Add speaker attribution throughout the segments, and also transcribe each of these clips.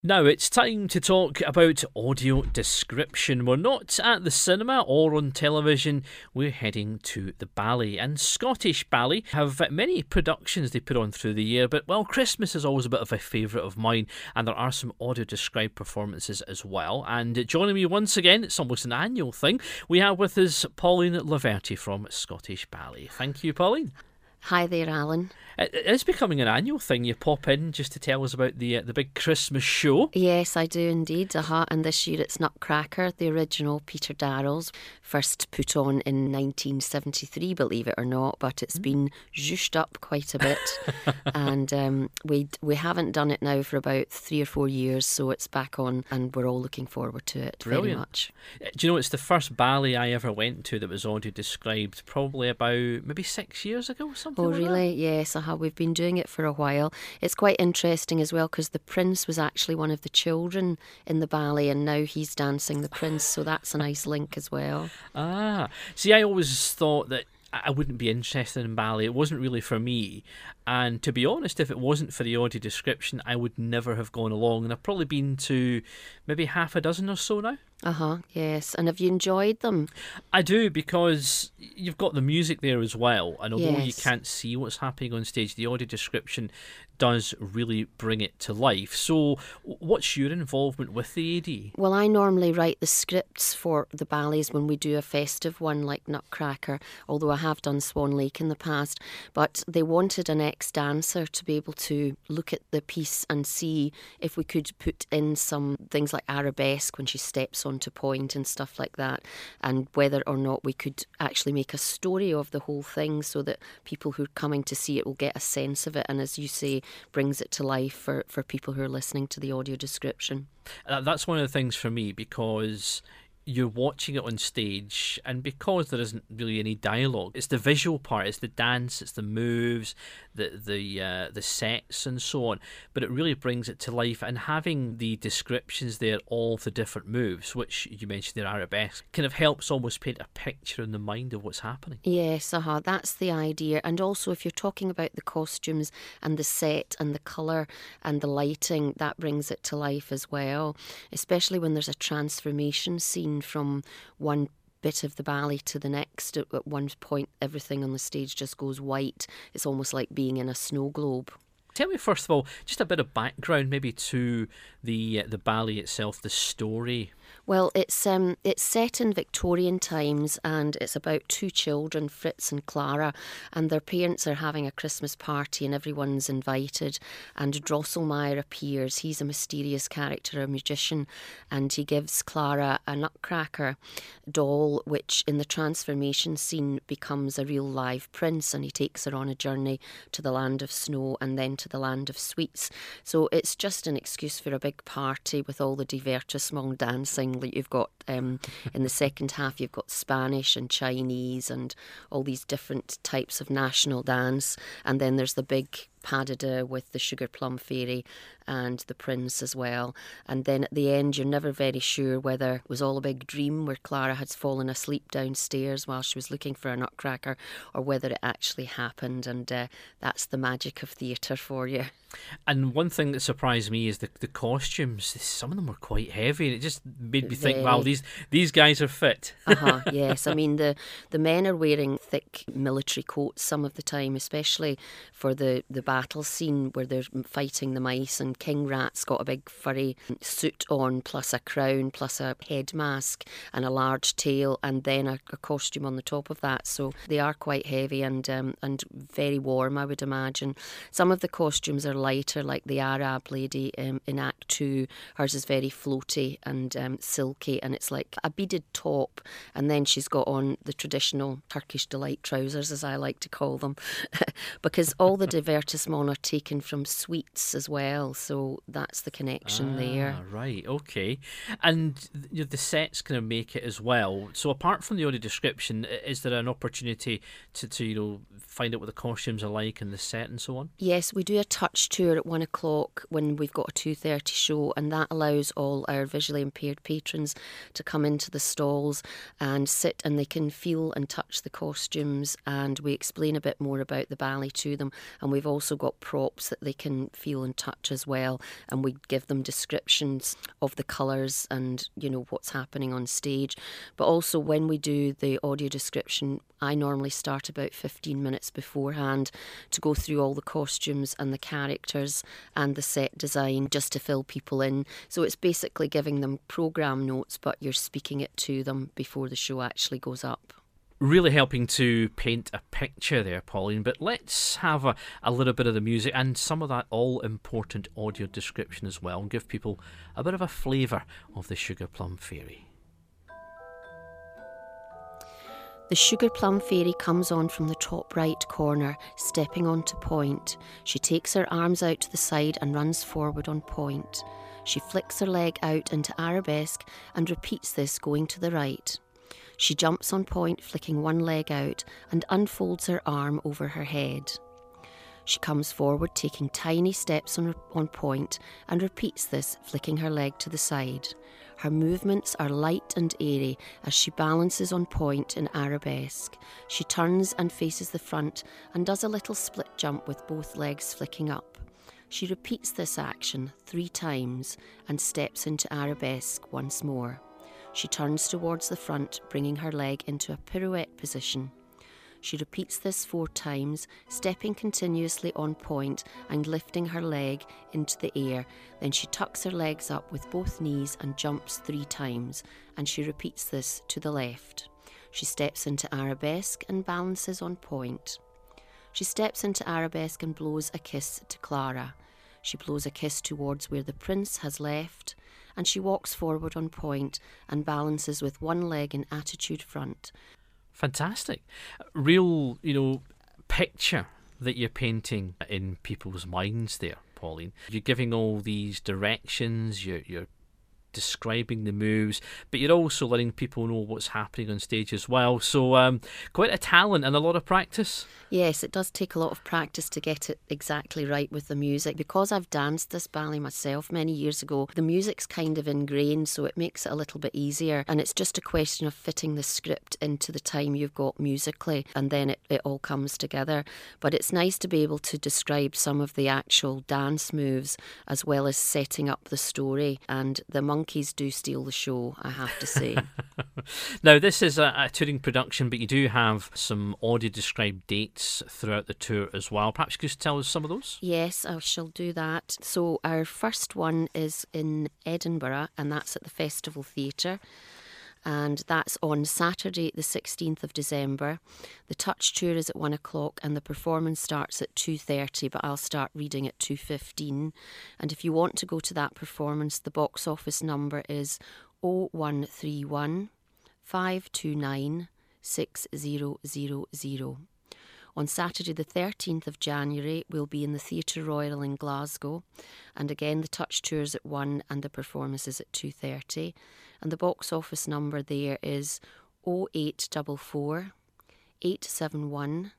Speaker 1: Now it's time to talk about audio description. We're not at the cinema or on television, we're heading to the ballet. And Scottish Ballet have many productions they put on through the year, but well, Christmas is always a bit of a favourite of mine, and there are some audio described performances as well. And joining me once again, it's almost an annual thing, we have with us Pauline Laverty from Scottish Ballet. Thank you, Pauline.
Speaker 2: Hi there, Alan.
Speaker 1: It is becoming an annual thing. You pop in just to tell us about the big Christmas show.
Speaker 2: Yes, I do indeed. And this year it's Nutcracker, the original Peter Darrell's, first put on in 1973, believe it or not, but it's been zhushed up quite a bit. And we haven't done it now for about 3 or 4 years, so it's back on and we're all looking forward to it.
Speaker 1: Brilliant.
Speaker 2: Very much.
Speaker 1: Do you know, it's the first ballet I ever went to that was audio described, probably about maybe 6 years ago or something.
Speaker 2: Oh,
Speaker 1: like
Speaker 2: really?
Speaker 1: that?
Speaker 2: Yes, we've been doing it for a while. It's quite interesting as well because the prince was actually one of the children in the ballet and now he's dancing the prince, so that's a nice link as well.
Speaker 1: Ah, see, I always thought that I wouldn't be interested in ballet. It wasn't really for me. And to be honest, if it wasn't for the audio description, I would never have gone along. And I've probably been to maybe half a dozen or so now.
Speaker 2: Yes. And have you enjoyed them?
Speaker 1: I do, because you've got the music there as well. And although you
Speaker 2: Yes.
Speaker 1: can't see what's happening on stage, the audio description does really bring it to life. So what's your involvement with the AD?
Speaker 2: Well, I normally write the scripts for the ballets when we do a festive one like Nutcracker, although I have done Swan Lake in the past. But they wanted an ex-dancer to be able to look at the piece and see if we could put in some things like arabesque when she steps onto point and stuff like that, and whether or not we could actually make a story of the whole thing so that people who are coming to see it will get a sense of it, and as you say, brings it to life for people who are listening to the audio description.
Speaker 1: That's one of the things for me, because you're watching it on stage, and because there isn't really any dialogue, it's the visual part, it's the dance, it's the moves, the sets and so on, but it really brings it to life. And having the descriptions there, all the different moves, which you mentioned there, arabesque, kind of helps almost paint a picture in the mind of what's happening.
Speaker 2: Yes, that's the idea. And also, if you're talking about the costumes and the set and the colour and the lighting, that brings it to life as well, especially when there's a transformation scene from one bit of the ballet to the next. At one point, everything on the stage just goes white. It's almost like being in a snow globe.
Speaker 1: Tell me, first of all, just a bit of background maybe to the ballet itself, the story.
Speaker 2: Well, it's set in Victorian times, and it's about two children, Fritz and Clara, and their parents are having a Christmas party and everyone's invited, and Drosselmeyer appears. He's a mysterious character, a magician, and he gives Clara a nutcracker doll, which in the transformation scene becomes a real live prince, and he takes her on a journey to the land of snow and then to the land of sweets. So it's just an excuse for a big party with all the divertissement dancing that you've got in the second half. You've got Spanish and Chinese and all these different types of national dance, and then there's the big pas de deux with the Sugar Plum Fairy and the Prince as well. And then at the end, you're never very sure whether it was all a big dream where Clara had fallen asleep downstairs while she was looking for a nutcracker, or whether it actually happened. And that's the magic of theatre for you.
Speaker 1: And one thing that surprised me is the costumes. Some of them were quite heavy, and it just made me think, wow, these guys are fit.
Speaker 2: Yes. I mean, the men are wearing thick military coats some of the time, especially for the battle scene where they're fighting the mice, and King Rat's got a big furry suit on, plus a crown, plus a head mask and a large tail, and then a costume on the top of that. So they are quite heavy and very warm, I would imagine. Some of the costumes are lighter, like the Arab lady in Act 2. Hers is very floaty and silky, and it's like a beaded top, and then she's got on the traditional Turkish delight trousers, as I like to call them, because all the divertissements are taken from sweets as well, so that's the connection there.
Speaker 1: Right, okay. And the sets kind of make it as well. So apart from the audio description, is there an opportunity to find out what the costumes are like and the set and so on?
Speaker 2: Yes, we do a touch tour at 1 o'clock when we've got a 2:30 show, and that allows all our visually impaired patrons to come into the stalls and sit, and they can feel and touch the costumes, and we explain a bit more about the ballet to them. And we've also also got props that they can feel and touch as well, and we give them descriptions of the colours and, you know, what's happening on stage. But also when we do the audio description, I normally start about 15 minutes beforehand to go through all the costumes and the characters and the set design, just to fill people in. So it's basically giving them programme notes, but you're speaking it to them before the show actually goes up.
Speaker 1: Really helping to paint a picture there, Pauline, but let's have a little bit of the music and some of that all-important audio description as well, and give people a bit of a flavour of the Sugar Plum Fairy.
Speaker 2: The Sugar Plum Fairy comes on from the top right corner, stepping onto point. She takes her arms out to the side and runs forward on point. She flicks her leg out into arabesque and repeats this going to the right. She jumps on point, flicking one leg out, and unfolds her arm over her head. She comes forward, taking tiny steps on point, and repeats this, flicking her leg to the side. Her movements are light and airy as she balances on point in arabesque. She turns and faces the front and does a little split jump with both legs flicking up. She repeats this action 3 times and steps into arabesque once more. She turns towards the front, bringing her leg into a pirouette position. She repeats this 4 times, stepping continuously on point and lifting her leg into the air. Then she tucks her legs up with both knees and jumps 3 times, and she repeats this to the left. She steps into arabesque and balances on point. She steps into arabesque and blows a kiss to Clara. She blows a kiss towards where the prince has left, and she walks forward on point and balances with one leg in attitude front.
Speaker 1: Fantastic. Real, picture that you're painting in people's minds there, Pauline. You're giving all these directions, you're describing the moves, but you're also letting people know what's happening on stage as well. So quite a talent and a lot of practice.
Speaker 2: Yes, it does take a lot of practice to get it exactly right with the music. Because I've danced this ballet myself many years ago, the music's kind of ingrained, so it makes it a little bit easier. And it's just a question of fitting the script into the time you've got musically, and then it all comes together. But it's nice to be able to describe some of the actual dance moves as well as setting up the story. And the monkeys do steal the show, I have to say.
Speaker 1: Now, this is a touring production, but you do have some audio-described dates throughout the tour as well. Perhaps you could tell us some of those?
Speaker 2: Yes, I shall do that. So our first one is in Edinburgh, and that's at the Festival Theatre. And that's on Saturday the 16th of December. The touch tour is at 1 o'clock and the performance starts at 2:30, but I'll start reading at 2:15. And if you want to go to that performance, the box office number is 0131 529 6000. On Saturday the 13th of January, we'll be in the Theatre Royal in Glasgow. And again, the touch tour's at 1 and the performance is at 2:30. And the box office number there is 0844 871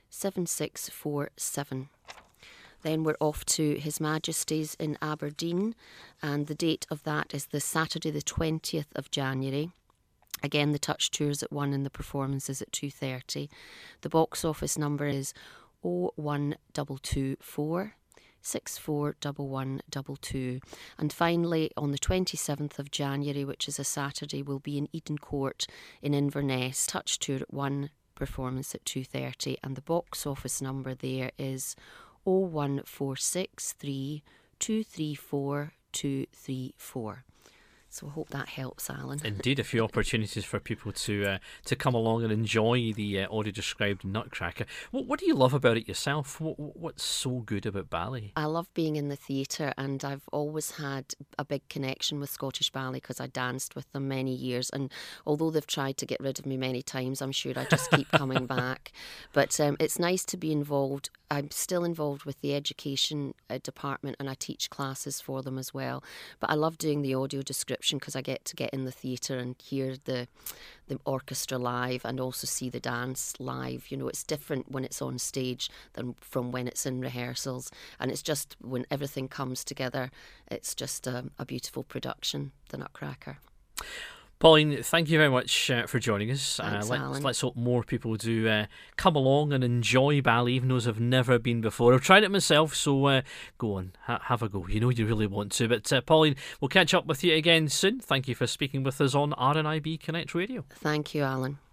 Speaker 2: 7647. Then we're off to His Majesty's in Aberdeen, and the date of that is the Saturday the 20th of January. Again, the touch tour's at 1 and the performance is at 2:30. The box office number is 01224 641122. And finally, on the 27th of January, which is a Saturday, we'll be in Eden Court in Inverness. Touch tour at 1, performance at 2:30. And the box office number there is 01463 234 234. So I hope that helps, Alan.
Speaker 1: Indeed, a few opportunities for people to come along and enjoy the audio-described Nutcracker. What do you love about it yourself? What's so good about ballet?
Speaker 2: I love being in the theatre, and I've always had a big connection with Scottish Ballet because I danced with them many years. And although they've tried to get rid of me many times, I'm sure I just keep coming back. But it's nice to be involved. I'm still involved with the education department, and I teach classes for them as well. But I love doing the audio description because I get to get in the theatre and hear the orchestra live and also see the dance live. You know, it's different when it's on stage than from when it's in rehearsals. And it's just when everything comes together, it's just a beautiful production, the Nutcracker.
Speaker 1: Pauline, thank you very much for joining us.
Speaker 2: Thanks, Alan.
Speaker 1: Let's hope more people do come along and enjoy Bali, even those who have never been before. I've tried it myself, so go on, have a go. You know you really want to. But Pauline, we'll catch up with you again soon. Thank you for speaking with us on RNIB Connect Radio.
Speaker 2: Thank you, Alan.